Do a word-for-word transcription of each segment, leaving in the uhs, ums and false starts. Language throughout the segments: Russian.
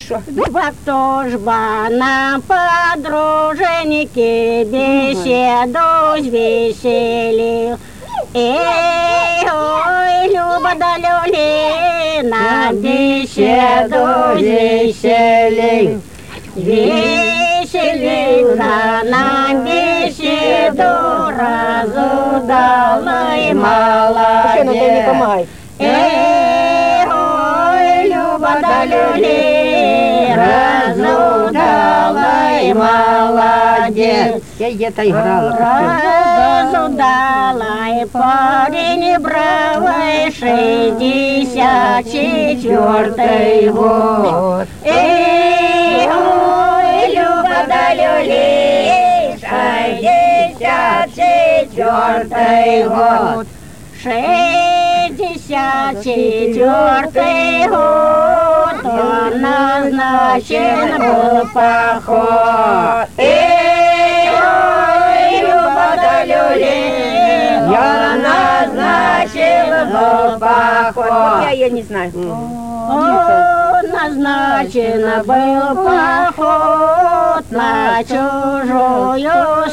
що? Ба кто ж ба нам подруженьки беседу звеселил. Эй, ой, Люба да люли, нам беседу звеселил. Веселил нам беседу, разудалый молодец. Ще надо не помагай. Эй, ой, Люба да люли, разудалый молодец. Я где-то играла. Разудалый парень бравый, шестьдесят четвертый год. Эй, ой, Люба да люли, шестьдесят четвертый год. Шестьдесят четвертый год, он назначен был поход. Эй, ой, Люба да люли, я назначен был поход. Я, я не знаю. Он назначен был поход на чужую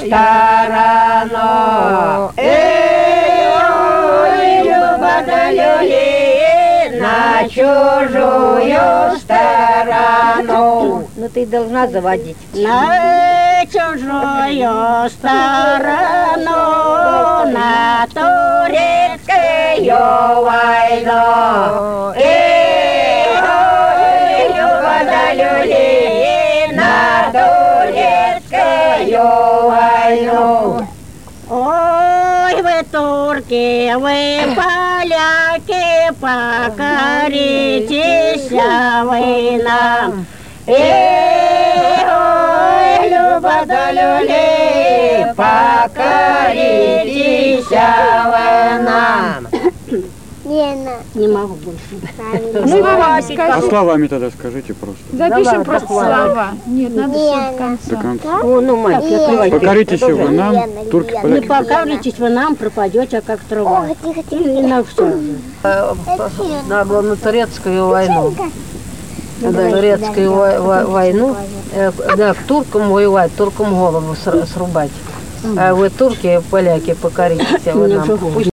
сторону. Эй, ой, Люба да люли, на чужую сторону. Ну ты должна заводить. На чужую сторону, на турецкую войну. Эй, ой, Люба да люли, на турецкую войну. Ой, вы турки, вы поляки, покоритесь вы нам. Эй, ой, Люба да люли, покоритесь вы нам. Лена. Не могу больше. Ну, слова А скажи. словами тогда скажите просто. Запишем Давай, просто похвалим. слова. Нет, надо все до До конца. конца. О, ну, мать, я открывай. Покоритесь вы нам, Лена, турки, Лена. Не поляки. покоритесь вы нам, пропадете, как трава. О, тихо, тихо. И на все. Надо было на турецкую войну. На турецкую вой- вой- войну, э, да, к туркам воевать, туркам голову сру- срубать. А вы турки, поляки, покоритесь вы нам. Пусть